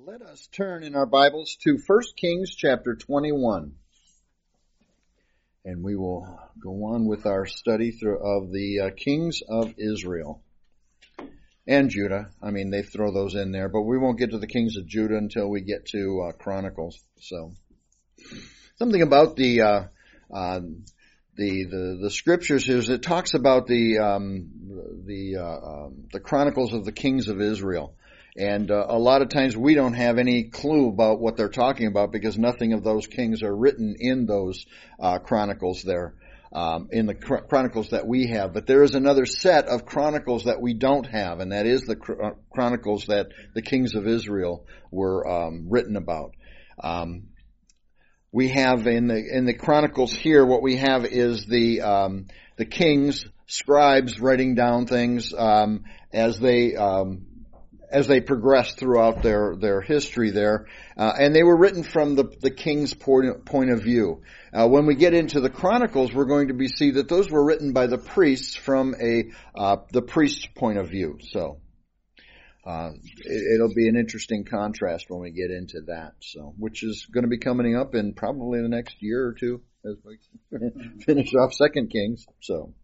Let us turn in our Bibles to 1 Kings chapter 21. And we will go on with our study of the kings of Israel and Judah. I mean, they throw those in there, but we won't get to the kings of Judah until we get to Chronicles. So, something about the scriptures is it talks about the Chronicles of the kings of Israel. And a lot of times we don't have any clue about what they're talking about because nothing of those kings are written in those chronicles there, in the chronicles that we have. But there is another set of chronicles that we don't have, and that is the chronicles that the kings of Israel were written about. We have in the chronicles here, what we have is the kings, scribes writing down things as they progressed throughout their history there. And they were written from the king's point of view. When we get into the Chronicles, we're going to see that those were written by the priests from the priest's point of view. So, it'll be an interesting contrast when we get into that. So, which is going to be coming up in probably the next year or two as we finish off 2 Kings. So,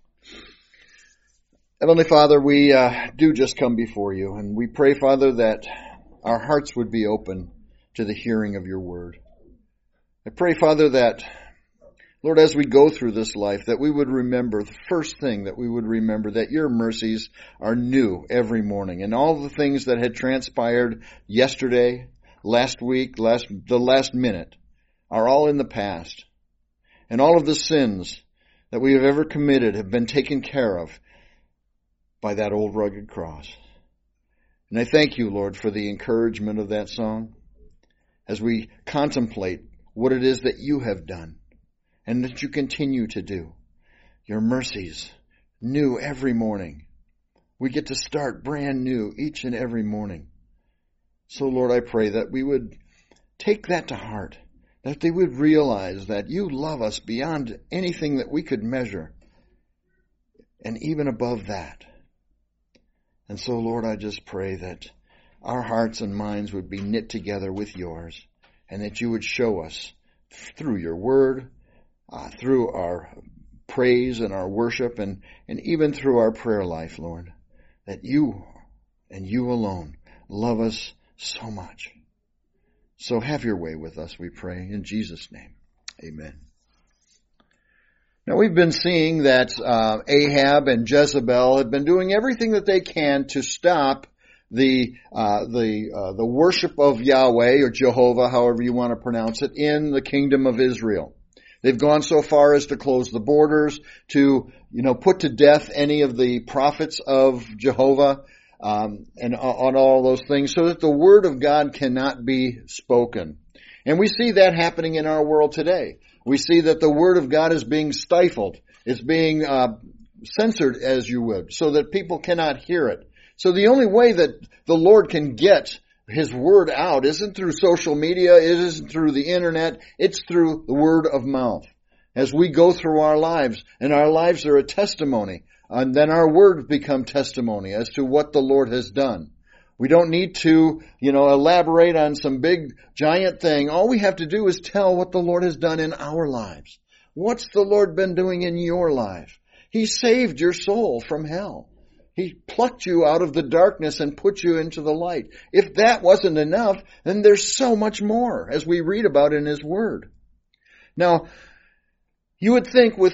Heavenly Father, we do just come before you, and we pray, Father, that our hearts would be open to the hearing of your word. I pray, Father, that, Lord, as we go through this life, that we would remember, the first thing that we would remember, that your mercies are new every morning, and all the things that had transpired yesterday, last week, the last minute, are all in the past. And all of the sins that we have ever committed have been taken care of by that old rugged cross. And I thank you, Lord, for the encouragement of that song as we contemplate what it is that you have done and that you continue to do. Your mercies, new every morning. We get to start brand new each and every morning. So, Lord, I pray that we would take that to heart, that they would realize that you love us beyond anything that we could measure, and even above that. And so, Lord, I just pray that our hearts and minds would be knit together with yours, and that you would show us through your word, through our praise and our worship, and even through our prayer life, Lord, that you and you alone love us so much. So have your way with us, we pray, in Jesus' name. Amen. Now, we've been seeing that Ahab and Jezebel have been doing everything that they can to stop the worship of Yahweh or Jehovah, however you want to pronounce it, in the kingdom of Israel. They've gone so far as to close the borders, to put to death any of the prophets of Jehovah, and on all those things, so that the word of God cannot be spoken. And we see that happening in our world today. We see that the word of God is being stifled. It's being censored, as you would, so that people cannot hear it. So the only way that the Lord can get his word out isn't through social media, it isn't through the internet, it's through the word of mouth. As we go through our lives, and our lives are a testimony, and then our words become testimony as to what the Lord has done. We don't need to, elaborate on some big, giant thing. All we have to do is tell what the Lord has done in our lives. What's the Lord been doing in your life? He saved your soul from hell. He plucked you out of the darkness and put you into the light. If that wasn't enough, then there's so much more, as we read about in His Word. Now, you would think with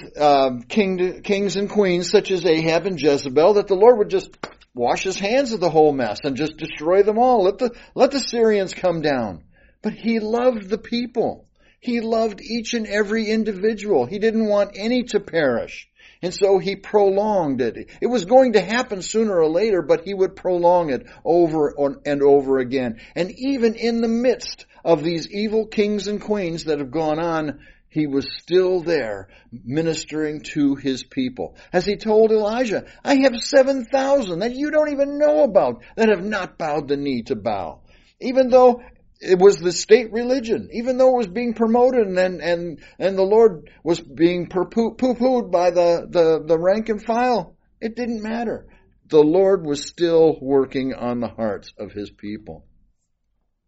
kings and queens such as Ahab and Jezebel that the Lord would just wash his hands of the whole mess and just destroy them all. Let the Syrians come down. But he loved the people. He loved each and every individual. He didn't want any to perish. And so he prolonged it. It was going to happen sooner or later, but he would prolong it over and over again. And even in the midst of these evil kings and queens that have gone on, he was still there ministering to his people. As he told Elijah, I have 7,000 that you don't even know about that have not bowed the knee to Baal. Even though it was the state religion, even though it was being promoted and the Lord was being poo-pooed by the rank and file, it didn't matter. The Lord was still working on the hearts of his people.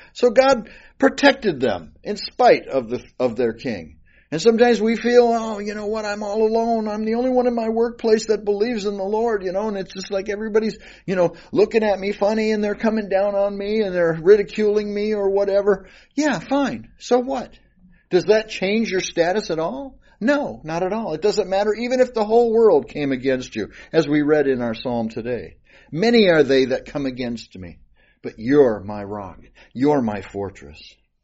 So God protected them in spite of their king. And sometimes we feel, oh, you know what, I'm all alone. I'm the only one in my workplace that believes in the Lord, and it's just like everybody's, looking at me funny and they're coming down on me and they're ridiculing me or whatever. Yeah, fine. So what? Does that change your status at all? No, not at all. It doesn't matter even if the whole world came against you, as we read in our psalm today. Many are they that come against me, but you're my rock. You're my fortress.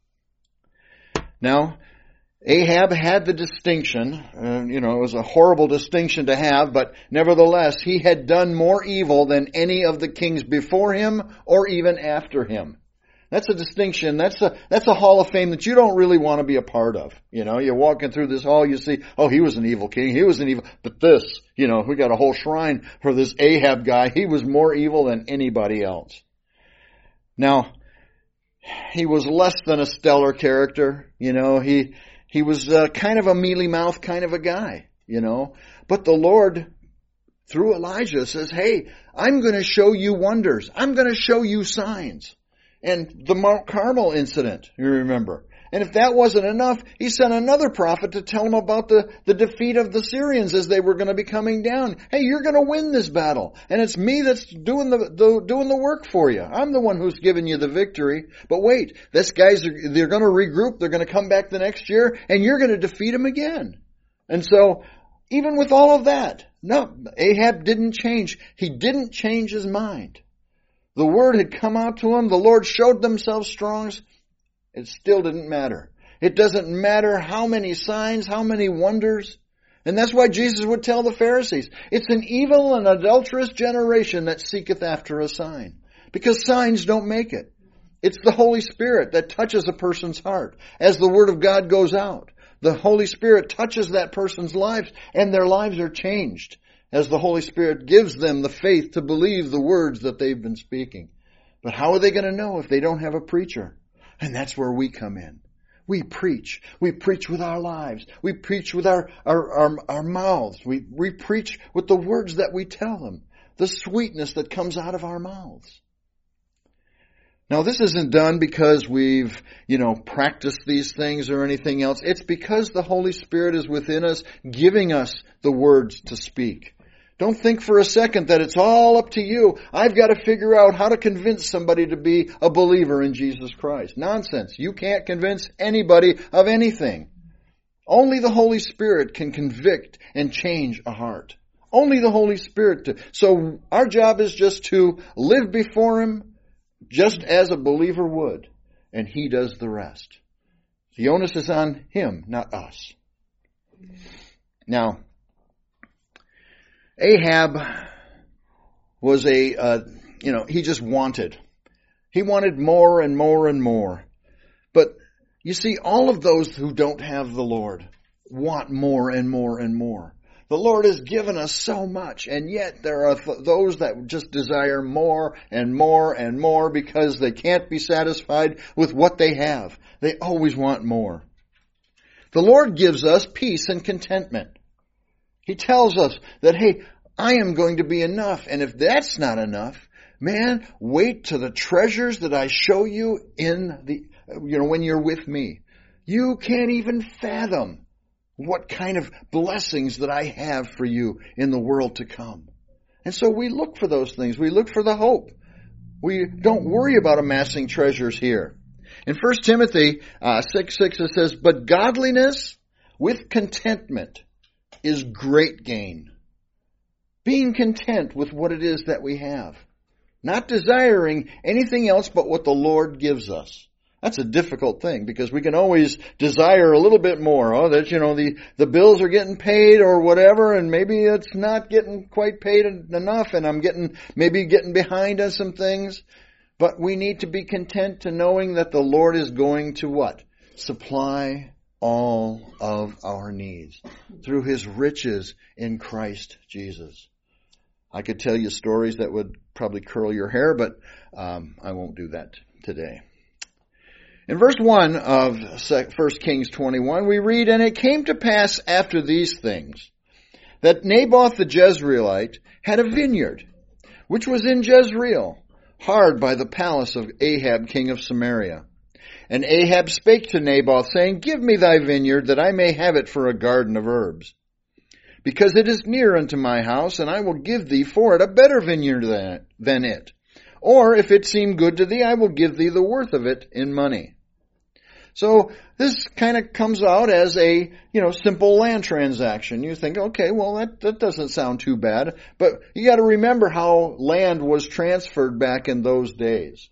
Now, Ahab had the distinction, it was a horrible distinction to have, but nevertheless, he had done more evil than any of the kings before him or even after him. That's a distinction. That's a hall of fame that you don't really want to be a part of. You're walking through this hall, you see, oh, he was an evil king. He was an evil, but this, we got a whole shrine for this Ahab guy. He was more evil than anybody else. Now, he was less than a stellar character. He was kind of a mealy-mouthed kind of a guy, But the Lord, through Elijah, says, hey, I'm going to show you wonders. I'm going to show you signs. And the Mount Carmel incident, you remember. And if that wasn't enough, he sent another prophet to tell him about the defeat of the Syrians as they were going to be coming down. Hey, you're going to win this battle. And it's me that's doing the work for you. I'm the one who's giving you the victory. But wait, they're going to regroup. They're going to come back the next year and you're going to defeat them again. And so, even with all of that, no, Ahab didn't change. He didn't change his mind. The word had come out to him. The Lord showed themselves strong. It still didn't matter. It doesn't matter how many signs, how many wonders. And that's why Jesus would tell the Pharisees, it's an evil and adulterous generation that seeketh after a sign. Because signs don't make it. It's the Holy Spirit that touches a person's heart as the Word of God goes out. The Holy Spirit touches that person's lives and their lives are changed as the Holy Spirit gives them the faith to believe the words that they've been speaking. But how are they going to know if they don't have a preacher? And that's where we come in. We preach. We preach with our lives. We preach with our mouths. We preach with the words that we tell them. The sweetness that comes out of our mouths. Now, this isn't done because we've, practiced these things or anything else. It's because the Holy Spirit is within us, giving us the words to speak. Don't think for a second that it's all up to you. I've got to figure out how to convince somebody to be a believer in Jesus Christ. Nonsense. You can't convince anybody of anything. Only the Holy Spirit can convict and change a heart. Only the Holy Spirit. So our job is just to live before Him just as a believer would. And He does the rest. The onus is on Him, not us. Now, Ahab was he just wanted. He wanted more and more and more. But you see, all of those who don't have the Lord want more and more and more. The Lord has given us so much, and yet there are those that just desire more and more and more because they can't be satisfied with what they have. They always want more. The Lord gives us peace and contentment. He tells us that, hey, I am going to be enough. And if that's not enough, man, wait till the treasures that I show you when you're with me. You can't even fathom what kind of blessings that I have for you in the world to come. And so we look for those things. We look for the hope. We don't worry about amassing treasures here. In 1 Timothy 6:6 it says, but godliness with contentment is great gain. Being content with what it is that we have. Not desiring anything else but what the Lord gives us. That's a difficult thing because we can always desire a little bit more. Oh, that, the bills are getting paid or whatever, and maybe it's not getting quite paid enough, and I'm getting behind on some things. But we need to be content to knowing that the Lord is going to what? Supply all of our needs through His riches in Christ Jesus. I could tell you stories that would probably curl your hair, but I won't do that today. In verse 1 of 1 Kings 21, we read, and it came to pass after these things that Naboth the Jezreelite had a vineyard, which was in Jezreel, hard by the palace of Ahab king of Samaria. And Ahab spake to Naboth, saying, Give me thy vineyard, that I may have it for a garden of herbs. Because it is near unto my house, and I will give thee for it a better vineyard than it. Or, if it seem good to thee, I will give thee the worth of it in money. So, this kind of comes out as a, simple land transaction. You think, okay, well, that doesn't sound too bad. But you got to remember how land was transferred back in those days.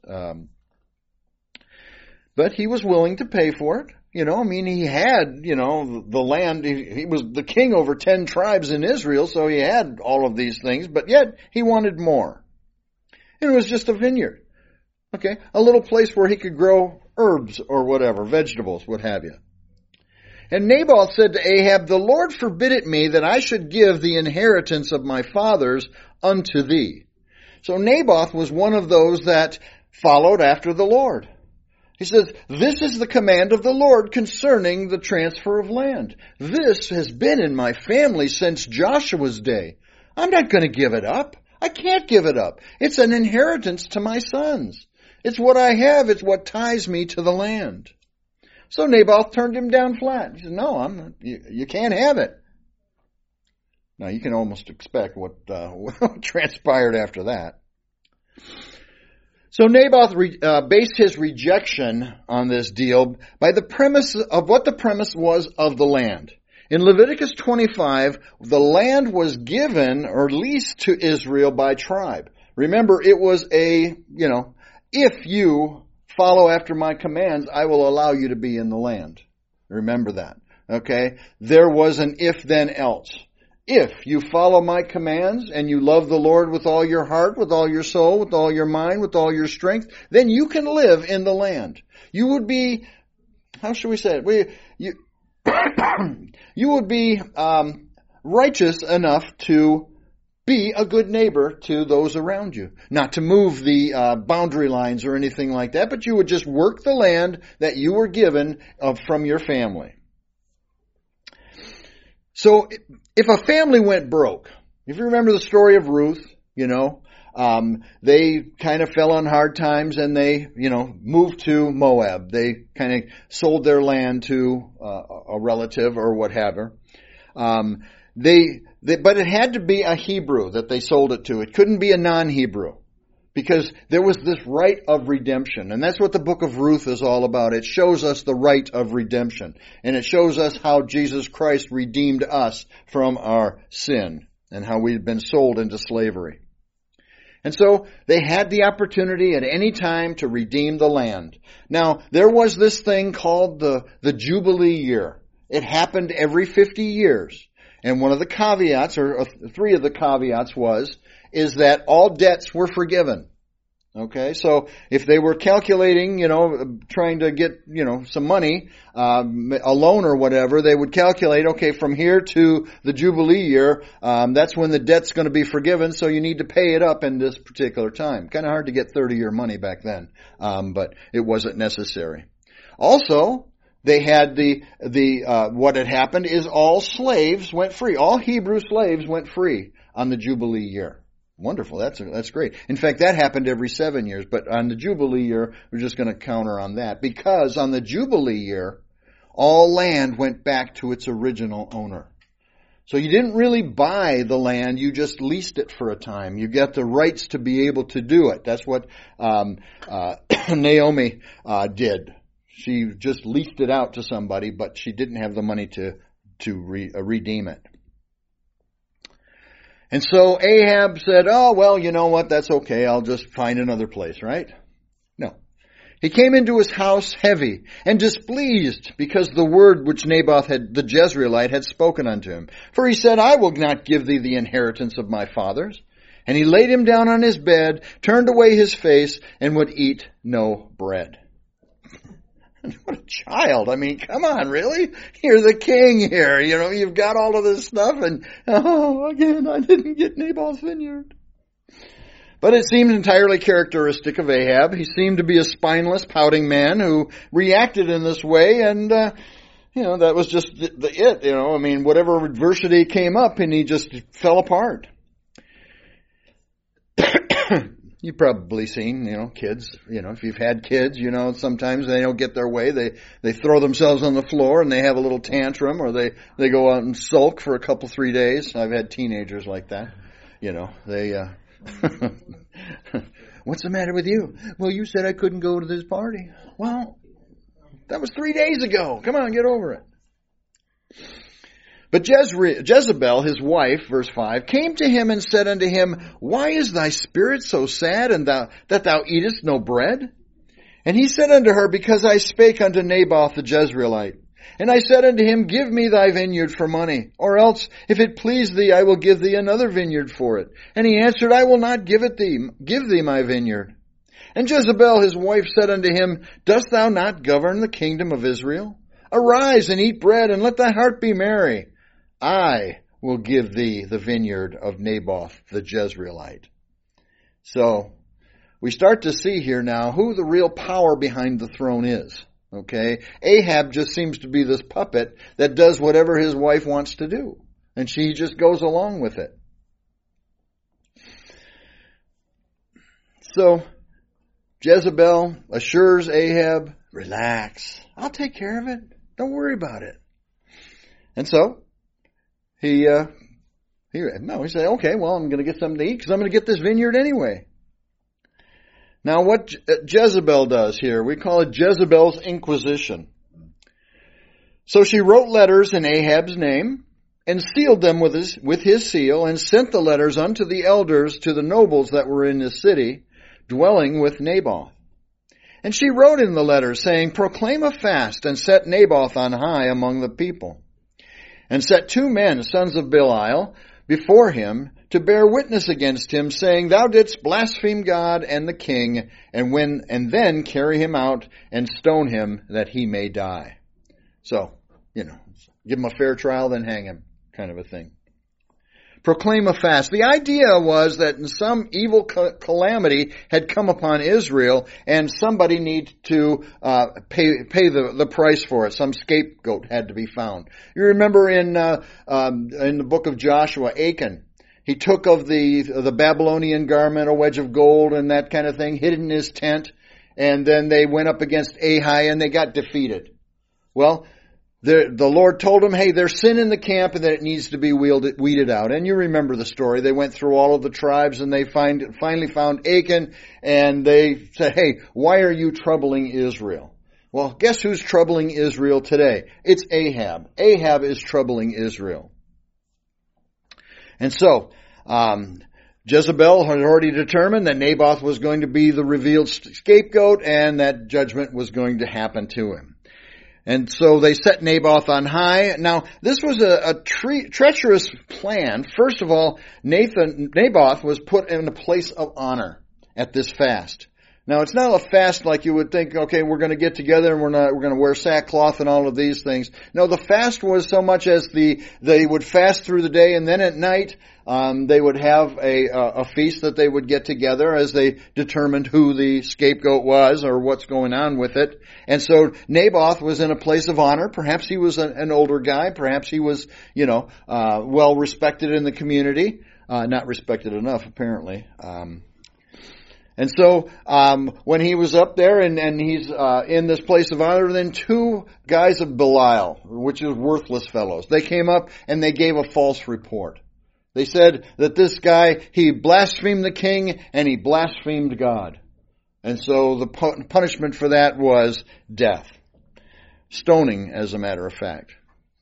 But he was willing to pay for it. He had, the land. He was the king over 10 tribes in Israel, so he had all of these things, but yet he wanted more. And it was just a vineyard. Okay? A little place where he could grow herbs or whatever, vegetables, what have you. And Naboth said to Ahab, The Lord forbid it me that I should give the inheritance of my fathers unto thee. So Naboth was one of those that followed after the Lord. He says, this is the command of the Lord concerning the transfer of land. This has been in my family since Joshua's day. I'm not going to give it up. I can't give it up. It's an inheritance to my sons. It's what I have. It's what ties me to the land. So Naboth turned him down flat. He said, no, you can't have it. Now you can almost expect what transpired after that. So Naboth based his rejection on this deal by the premise of what the premise was of the land. In Leviticus 25, the land was given or leased to Israel by tribe. Remember, it was if you follow after my commands, I will allow you to be in the land. Remember that. Okay? There was an if then else. If you follow my commands and you love the Lord with all your heart, with all your soul, with all your mind, with all your strength, then you can live in the land. You would be, how should we say it? You would be righteous enough to be a good neighbor to those around you. Not to move the boundary lines or anything like that, but you would just work the land that you were given from your family. So if a family went broke, if you remember the story of Ruth, they kind of fell on hard times and they, moved to Moab. They kind of sold their land to a relative or whatever. But it had to be a Hebrew that they sold it to. It couldn't be a non-Hebrew. Because there was this right of redemption. And that's what the book of Ruth is all about. It shows us the right of redemption. And it shows us how Jesus Christ redeemed us from our sin. And how we had been sold into slavery. And so they had the opportunity at any time to redeem the land. Now, there was this thing called the Jubilee year. It happened every 50 years. And one of the caveats, or 3 of the caveats is that all debts were forgiven. Okay, so if they were calculating, trying to get, some money, a loan or whatever, they would calculate, okay, from here to the Jubilee year, that's when the debt's going to be forgiven, so you need to pay it up in this particular time. Kind of hard to get 30-year money back then, but it wasn't necessary. Also, they had what had happened is all slaves went free. All Hebrew slaves went free on the Jubilee year. Wonderful. That's great. In fact, that happened every 7 years, but on the Jubilee year, we're just going to counter on that. Because on the Jubilee year, all land went back to its original owner. So you didn't really buy the land, you just leased it for a time. You got the rights to be able to do it. That's what Naomi did. She just leased it out to somebody, but she didn't have the money to redeem it. And so Ahab said, oh, well, you know what, that's okay, I'll just find another place, right? No. He came into his house heavy and displeased because the word which Naboth the Jezreelite had spoken unto him. For he said, I will not give thee the inheritance of my fathers. And he laid him down on his bed, turned away his face, and would eat no bread. What a child. I mean, come on, really? You're the king here. You've got all of this stuff and, again, I didn't get Naboth's vineyard. But it seemed entirely characteristic of Ahab. He seemed to be a spineless, pouting man who reacted in this way and, that was just it. Whatever adversity came up and he just fell apart. You've probably seen, kids, if you've had kids, sometimes they don't get their way. They throw themselves on the floor and they have a little tantrum, or they go out and sulk for a couple, 3 days. I've had teenagers like that. They, what's the matter with you? Well, you said I couldn't go to this party. Well, that was 3 days ago. Come on, get over it. But Jezebel, his wife, verse 5, came to him and said unto him, Why is thy spirit so sad, and that thou eatest no bread? And he said unto her, Because I spake unto Naboth the Jezreelite. And I said unto him, Give me thy vineyard for money, or else, if it please thee, I will give thee another vineyard for it. And he answered, I will not give thee my vineyard. And Jezebel his wife said unto him, Dost thou not govern the kingdom of Israel? Arise and eat bread, and let thy heart be merry. I will give thee the vineyard of Naboth the Jezreelite. So, we start to see here now who the real power behind the throne is. Okay? Ahab just seems to be this puppet that does whatever his wife wants to do. And she just goes along with it. So, Jezebel assures Ahab, relax. I'll take care of it. Don't worry about it. And so, he said, okay, well, I'm going to get something to eat because I'm going to get this vineyard anyway. Now, what Jezebel does here, we call it Jezebel's Inquisition. So she wrote letters in Ahab's name and sealed them with his seal and sent the letters unto the elders to the nobles that were in the city, dwelling with Naboth. And she wrote in the letters, saying, Proclaim a fast and set Naboth on high among the people. And set 2 men, sons of Belial, before him to bear witness against him, saying, Thou didst blaspheme God and the king, and then carry him out and stone him that he may die. So, give him a fair trial, then hang him, kind of a thing. Proclaim a fast. The idea was that some evil calamity had come upon Israel, and somebody needed to pay the price for it. Some scapegoat had to be found. You remember in the book of Joshua, Achan. He took of the Babylonian garment, a wedge of gold, and that kind of thing, hid it in his tent, and then they went up against Ahai, and they got defeated. Well, the Lord told them, hey, there's sin in the camp and that it needs to be weeded out. And you remember the story. They went through all of the tribes and they finally found Achan, and they said, hey, why are you troubling Israel? Well, guess who's troubling Israel today? It's Ahab. Ahab is troubling Israel. And so, Jezebel had already determined that Naboth was going to be the revealed scapegoat and that judgment was going to happen to him. And so they set Naboth on high. Now, this was a treacherous plan. First of all, Naboth was put in a place of honor at this fast. Now, it's not a fast like you would think, okay, we're going to get together and we're going to wear sackcloth and all of these things. No, the fast was so much as they would fast through the day, and then at night, they would have a feast that they would get together as they determined who the scapegoat was or what's going on with it. And so Naboth was in a place of honor. Perhaps he was an older guy. Perhaps he was, well respected in the community. Not respected enough, apparently. And so, when he was up there and he's, in this place of honor, then 2 guys of Belial, which is worthless fellows, they came up and they gave a false report. They said that this guy, he blasphemed the king and he blasphemed God. And so the punishment for that was death. Stoning, as a matter of fact.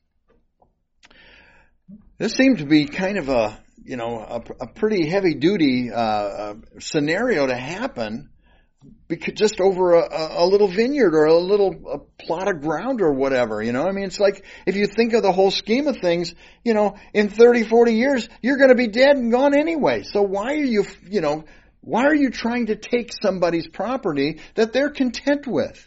This seemed to be kind of a pretty heavy-duty scenario to happen, because just over a little vineyard or a plot of ground or whatever, it's like, if you think of the whole scheme of things, in 30, 40 years, you're going to be dead and gone anyway. So why are you trying to take somebody's property that they're content with?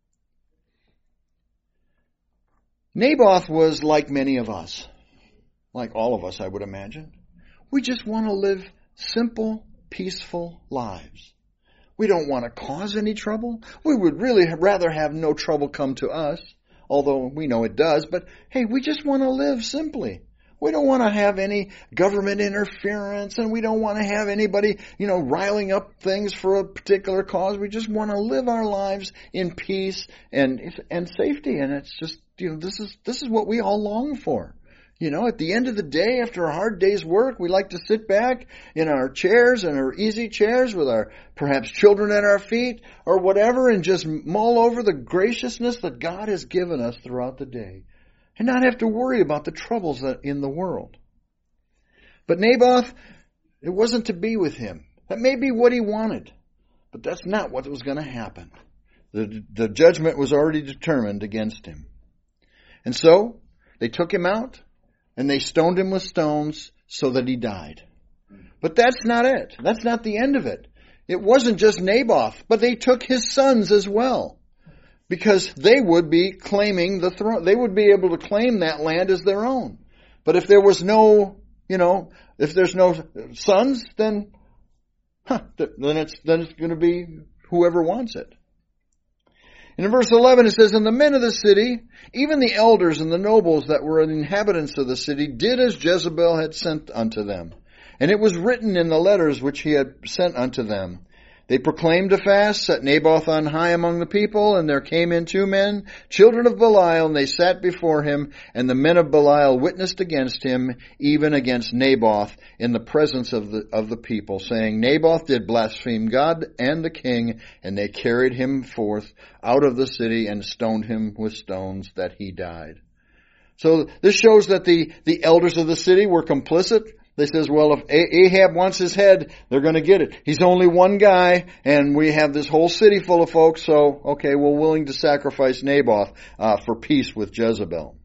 Naboth was like many of us, like all of us, I would imagine. We just want to live simple, peaceful lives. We don't want to cause any trouble. We would really rather have no trouble come to us, although we know it does. But hey, we just want to live simply. We don't want to have any government interference, and we don't want to have anybody, riling up things for a particular cause. We just want to live our lives in peace and safety. And it's just, this is what we all long for. At the end of the day, after a hard day's work, we like to sit back in our chairs and our easy chairs with our perhaps children at our feet or whatever, and just mull over the graciousness that God has given us throughout the day, and not have to worry about the troubles in the world. But Naboth, it wasn't to be with him. That may be what he wanted, but that's not what was going to happen. The judgment was already determined against him. And so, they took him out, and they stoned him with stones so that he died. But that's not it. That's not the end of it. It wasn't just Naboth, but they took his sons as well, because they would be claiming the throne. They would be able to claim that land as their own. But if there was no, if there's no sons, then it's going to be whoever wants it. And in verse 11 it says, "And the men of the city, even the elders and the nobles that were the inhabitants of the city, did as Jezebel had sent unto them. And it was written in the letters which he had sent unto them. They proclaimed a fast, set Naboth on high among the people, and there came in 2 men, children of Belial, and they sat before him, and the men of Belial witnessed against him, even against Naboth, in the presence of the people, saying, Naboth did blaspheme God and the king, and they carried him forth out of the city and stoned him with stones that he died." So this shows that the elders of the city were complicit. They says, well, if Ahab wants his head, they're going to get it. He's only one guy, and we have this whole city full of folks, so, okay, we're willing to sacrifice Naboth for peace with Jezebel.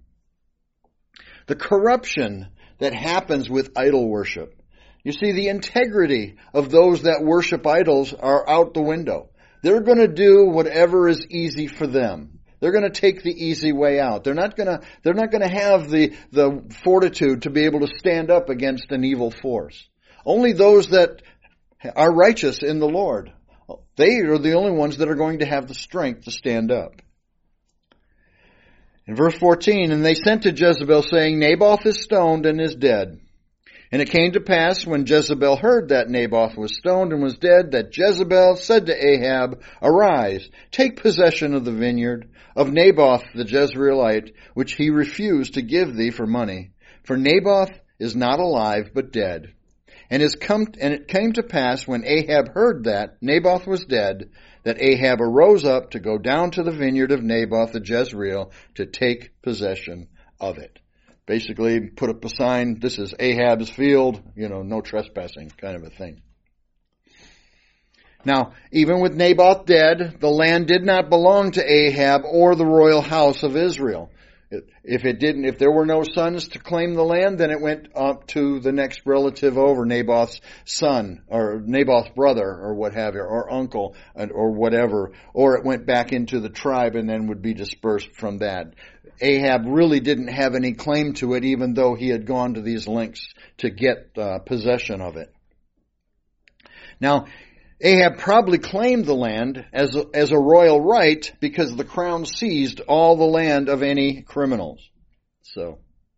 The corruption that happens with idol worship. You see, the integrity of those that worship idols are out the window. They're going to do whatever is easy for them. They're going to take the easy way out. They're not going to have the fortitude to be able to stand up against an evil force. Only those that are righteous in the Lord, they are the only ones that are going to have the strength to stand up. In verse 14, "And they sent to Jezebel, saying, Naboth is stoned and is dead. And it came to pass, when Jezebel heard that Naboth was stoned and was dead, that Jezebel said to Ahab, Arise, take possession of the vineyard of Naboth the Jezreelite, which he refused to give thee for money. For Naboth is not alive, but dead. And it came to pass, when Ahab heard that Naboth was dead, that Ahab arose up to go down to the vineyard of Naboth the Jezreel to take possession of it." Basically, put up a sign, this is Ahab's field, no trespassing kind of a thing. Now, even with Naboth dead, the land did not belong to Ahab or the royal house of Israel. If there were no sons to claim the land, then it went up to the next relative over, Naboth's son, or Naboth's brother, or what have you, or uncle, or whatever. Or it went back into the tribe and then would be dispersed from that. Ahab really didn't have any claim to it, even though he had gone to these lengths to get possession of it. Now, Ahab probably claimed the land as a royal right because the crown seized all the land of any criminals. So,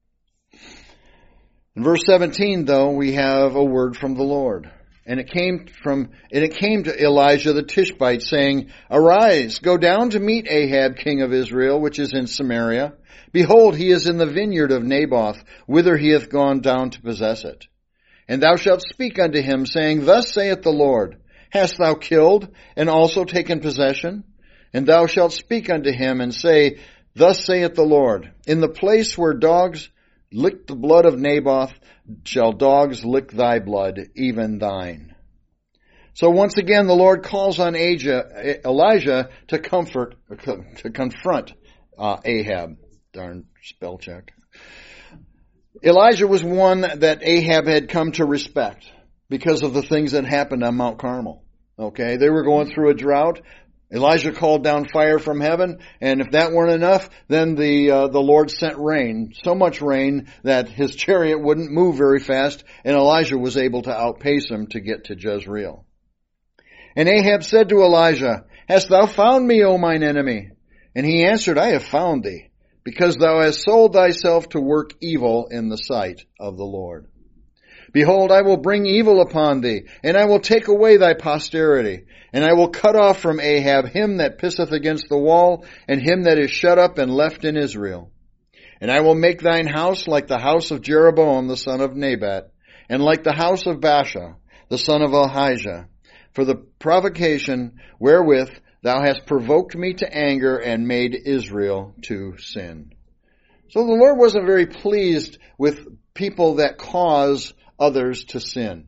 in verse 17, though, we have a word from the Lord. And it came to Elijah the Tishbite, saying, Arise, go down to meet Ahab, king of Israel, which is in Samaria. Behold, he is in the vineyard of Naboth, whither he hath gone down to possess it. And thou shalt speak unto him, saying, Thus saith the Lord, Hast thou killed, and also taken possession? And thou shalt speak unto him, and say, Thus saith the Lord, In the place where dogs lick the blood of Naboth, shall dogs lick thy blood, even thine. So once again, the Lord calls on Elijah to confront Ahab. Darn spell check. Elijah was one that Ahab had come to respect because of the things that happened on Mount Carmel. Okay, they were going through a drought. Elijah called down fire from heaven, and if that weren't enough, then the Lord sent rain, so much rain that his chariot wouldn't move very fast, and Elijah was able to outpace him to get to Jezreel. And Ahab said to Elijah, Hast thou found me, O mine enemy? And he answered, I have found thee. because thou hast sold thyself to work evil in the sight of the Lord. Behold, I will bring evil upon thee, and I will take away thy posterity, and I will cut off from Ahab him that pisseth against the wall, and him that is shut up and left in Israel. And I will make thine house like the house of Jeroboam the son of Nebat, and like the house of Baasha the son of Ahijah, for the provocation wherewith thou hast provoked me to anger and made Israel to sin. So the Lord wasn't very pleased with people that cause others to sin.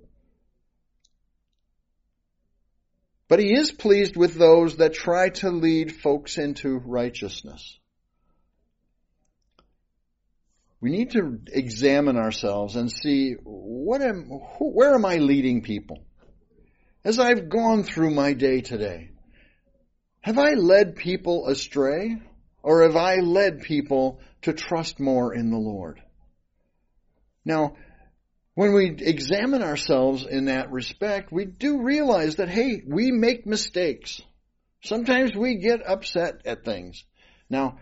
But he is pleased with those that try to lead folks into righteousness. We need to examine ourselves and see, where am I leading people? As I've gone through my day today, have I led people astray, or have I led people to trust more in the Lord? Now, when we examine ourselves in that respect, we do realize that, hey, we make mistakes. Sometimes we get upset at things. Now,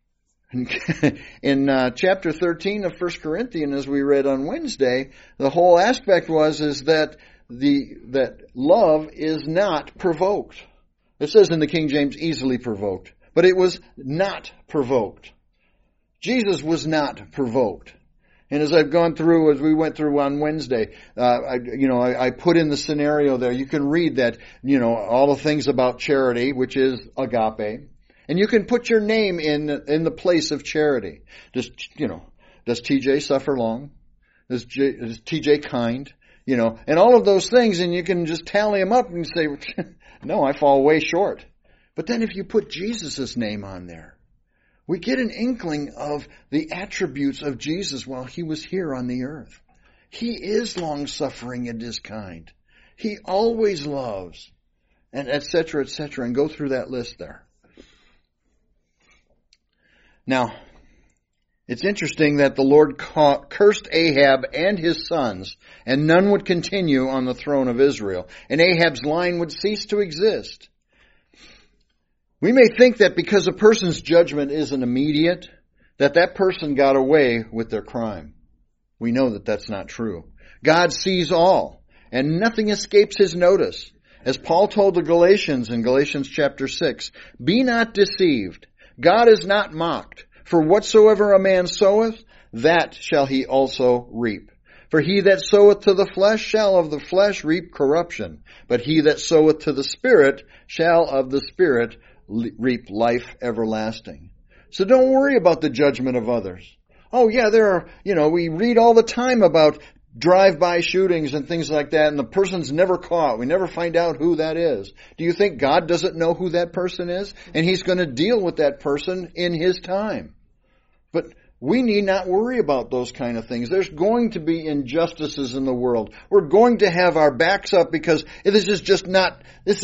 in chapter 13 of 1 Corinthians, as we read on Wednesday, the whole aspect is that love is not provoked. It says in the King James, easily provoked, but it was not provoked. Jesus was not provoked. And as I've gone through, as we went through on Wednesday, I put in the scenario there. You can read that, all the things about charity, which is agape. And you can put your name in the place of charity. Does TJ suffer long? Is TJ kind? And all of those things, and you can just tally them up and say, no, I fall way short. But then if you put Jesus' name on there, we get an inkling of the attributes of Jesus while he was here on the earth. He is long-suffering and is kind. He always loves, and et cetera, and go through that list there. Now, it's interesting that the Lord cursed Ahab and his sons, and none would continue on the throne of Israel, and Ahab's line would cease to exist. We may think that because a person's judgment isn't immediate, that person got away with their crime. We know that that's not true. God sees all, and nothing escapes his notice. As Paul told the Galatians in Galatians chapter 6, be not deceived. God is not mocked. For whatsoever a man soweth, that shall he also reap. For he that soweth to the flesh shall of the flesh reap corruption. But he that soweth to the Spirit shall of the Spirit reap life everlasting. So don't worry about the judgment of others. Oh yeah, there are, we read all the time about drive-by shootings and things like that, and the person's never caught. We never find out who that is. Do you think God doesn't know who that person is? And he's going to deal with that person in his time. But we need not worry about those kind of things. There's going to be injustices in the world. We're going to have our backs up because this is just not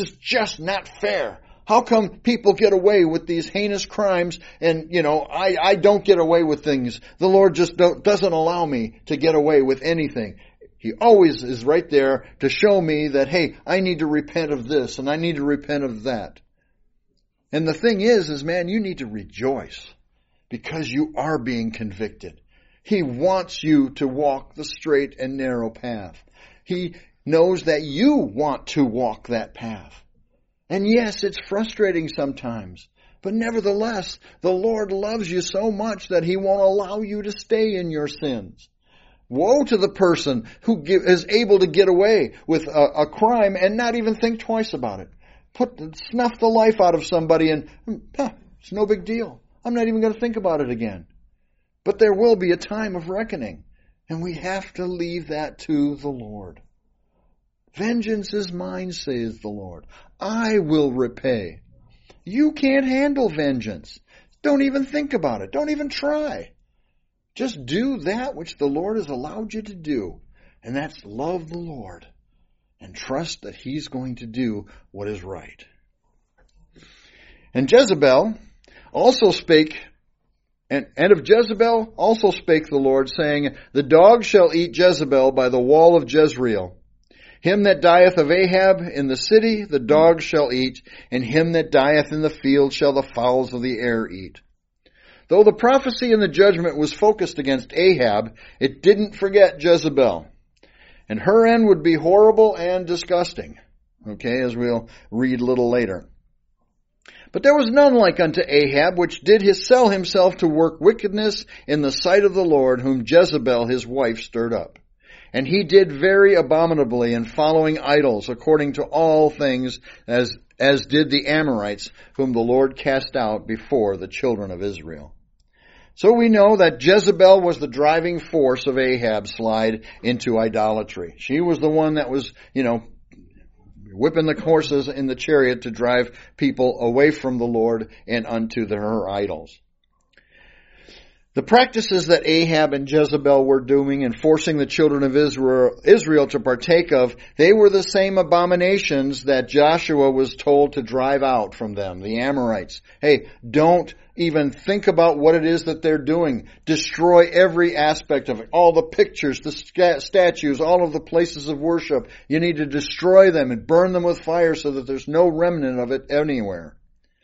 fair. How come people get away with these heinous crimes and, I don't get away with things? The Lord just doesn't allow me to get away with anything. He always is right there to show me that, hey, I need to repent of this and I need to repent of that. And the thing is, man, you need to rejoice because you are being convicted. He wants you to walk the straight and narrow path. He knows that you want to walk that path. And yes, it's frustrating sometimes, but nevertheless, the Lord loves you so much that he won't allow you to stay in your sins. Woe to the person who is able to get away with a crime and not even think twice about it. Snuff the life out of somebody and it's no big deal. I'm not even going to think about it again. But there will be a time of reckoning, and we have to leave that to the Lord. Vengeance is mine, says the Lord. I will repay. You can't handle vengeance. Don't even think about it. Don't even try. Just do that which the Lord has allowed you to do. And that's love the Lord and trust that he's going to do what is right. And Jezebel also spake, and of Jezebel also spake the Lord, saying, the dog shall eat Jezebel by the wall of Jezreel. Him that dieth of Ahab in the city, the dogs shall eat, and him that dieth in the field shall the fowls of the air eat. Though the prophecy and the judgment was focused against Ahab, it didn't forget Jezebel. And her end would be horrible and disgusting. Okay, as we'll read a little later. But there was none like unto Ahab, which did sell himself to work wickedness in the sight of the Lord, whom Jezebel his wife stirred up. And he did very abominably in following idols, according to all things, as did the Amorites, whom the Lord cast out before the children of Israel. So we know that Jezebel was the driving force of Ahab's slide into idolatry. She was the one that was, whipping the horses in the chariot to drive people away from the Lord and unto her idols. The practices that Ahab and Jezebel were doing and forcing the children of Israel to partake of, they were the same abominations that Joshua was told to drive out from them, the Amorites. Hey, don't even think about what it is that they're doing. Destroy every aspect of it. All the pictures, the statues, all of the places of worship. You need to destroy them and burn them with fire so that there's no remnant of it anywhere.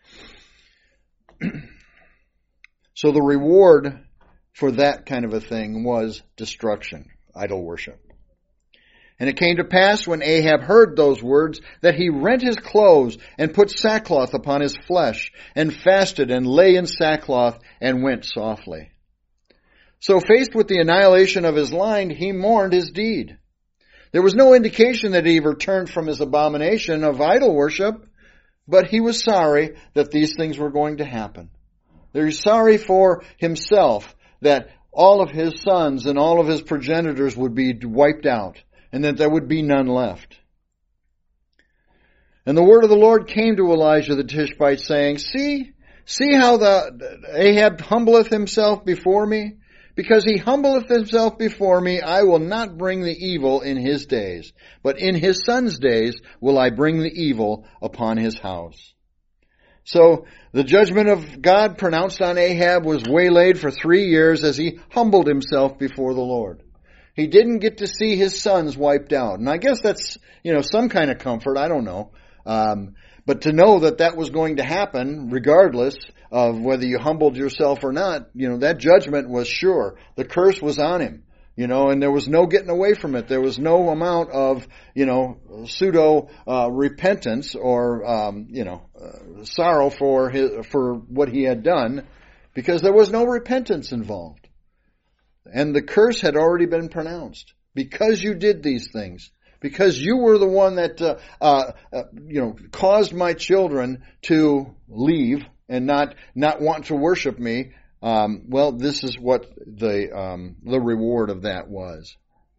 So the reward for that kind of a thing was destruction, idol worship. And it came to pass when Ahab heard those words that he rent his clothes and put sackcloth upon his flesh and fasted and lay in sackcloth and went softly. So faced with the annihilation of his line, he mourned his deed. There was no indication that he returned from his abomination of idol worship, but he was sorry that these things were going to happen. He's sorry for himself that all of his sons and all of his progenitors would be wiped out and that there would be none left. And the word of the Lord came to Elijah the Tishbite, saying, See how Ahab humbleth himself before me? Because he humbleth himself before me, I will not bring the evil in his days, but in his son's days will I bring the evil upon his house. So the judgment of God pronounced on Ahab was waylaid for 3 years as he humbled himself before the Lord. He didn't get to see his sons wiped out. And I guess that's, some kind of comfort. I don't know. But to know that that was going to happen, regardless of whether you humbled yourself or not, that judgment was sure. The curse was on him. And there was no getting away from it. There was no amount of, pseudo repentance or, sorrow for what he had done, because there was no repentance involved. And the curse had already been pronounced. Because you did these things, because you were the one that, caused my children to leave and not want to worship me. This is what the reward of that was.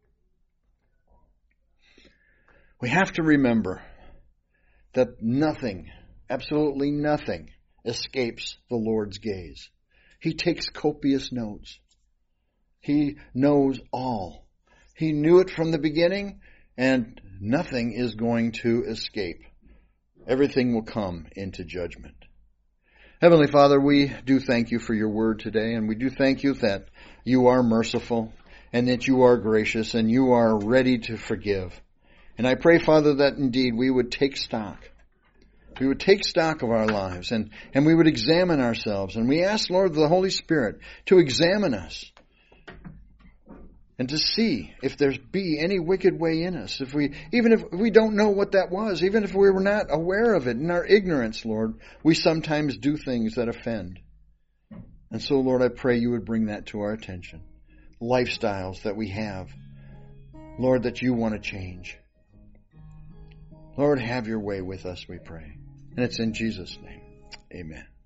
We have to remember that nothing, absolutely nothing, escapes the Lord's gaze. He takes copious notes. He knows all. He knew it from the beginning, and nothing is going to escape. Everything will come into judgment. Heavenly Father, we do thank you for your word today, and we do thank you that you are merciful and that you are gracious and you are ready to forgive. And I pray, Father, that indeed we would take stock. We would take stock of our lives and we would examine ourselves. And we ask, Lord, the Holy Spirit to examine us and to see if there be any wicked way in us. Even if we don't know what that was, even if we were not aware of it in our ignorance, Lord, we sometimes do things that offend. And so, Lord, I pray you would bring that to our attention. Lifestyles that we have, Lord, that you want to change. Lord, have your way with us, we pray. And it's in Jesus' name. Amen.